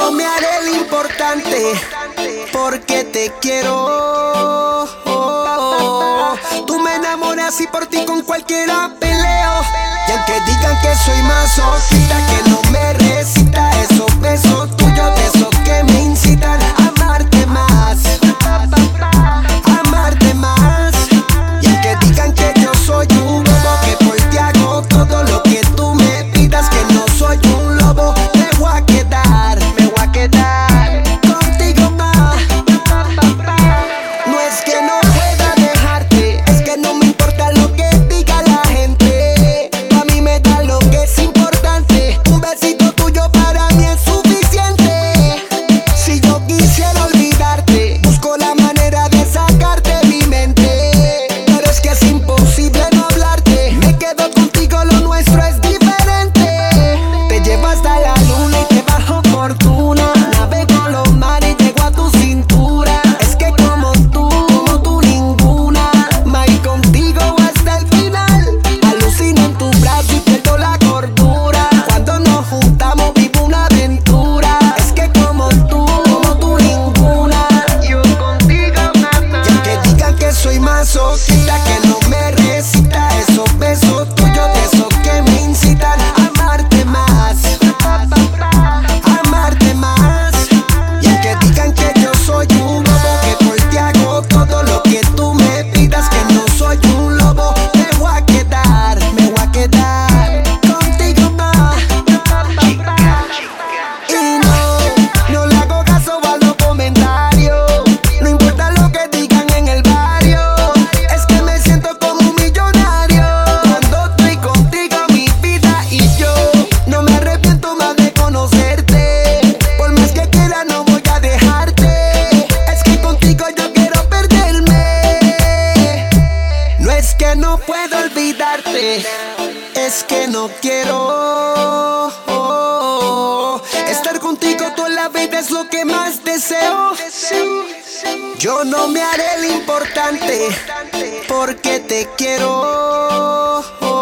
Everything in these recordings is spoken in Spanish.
no me haré el importante porque te quiero. Tú me enamoras y por ti con cualquiera peleo. Y aunque digan que soy masoquista, que no me recita esos besos tuyos, de esos que me incitan a amarte más, amarte más. Y aunque digan que yo soy un lobo, que por ti hago todo lo que tú me pidas, que no soy un lobo, me voy a quedar contigo más. No es que no pueda dejarte, es que no me importa lo que diga la gente. A mí me da lo que es importante. Un besito tuyo para mí es suficiente. Si yo quisiera olvidarte, busco la manera de sacarte de mi mente, pero es que es imposible no hablarte. Me quedo contigo, lo nuestro es diferente. Te llevo hasta la luna y te bajo fortuna. Navego los mares y llego a tu cintura. Es que como tú ninguna. Mai, contigo hasta el final. Alucino en tu brazo y pierdo la cordura. Cuando nos juntamos vivo una aventura. Es que como tú ninguna. Yo contigo nada. Y aunque digan que soy masoquista, que no me recita esos besos tuyos, de esos que me incitan a amarte más, amarte más. Y aunque digan que yo soy un lobo, que por ti hago todo lo que tú me pidas, que no soy un lobo, me voy a quedar contigo más. Y no le hago caso a los comentarios, no importa lo que digan en el barrio. Es que me siento como un millonario cuando estoy contigo, mi vida. Y yo no me arrepiento más de conocerte. Por más que quiera no voy a dejarte. Es que contigo yo quiero perderme. No es que no puedo olvidarte, es que no quiero. Estar contigo toda la vida es lo que más deseo. Yo no me haré el importante porque te quiero.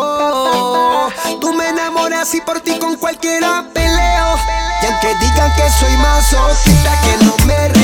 Tú me enamoras y por ti con cualquiera peleo. Y aunque digan que soy masoquista, que no me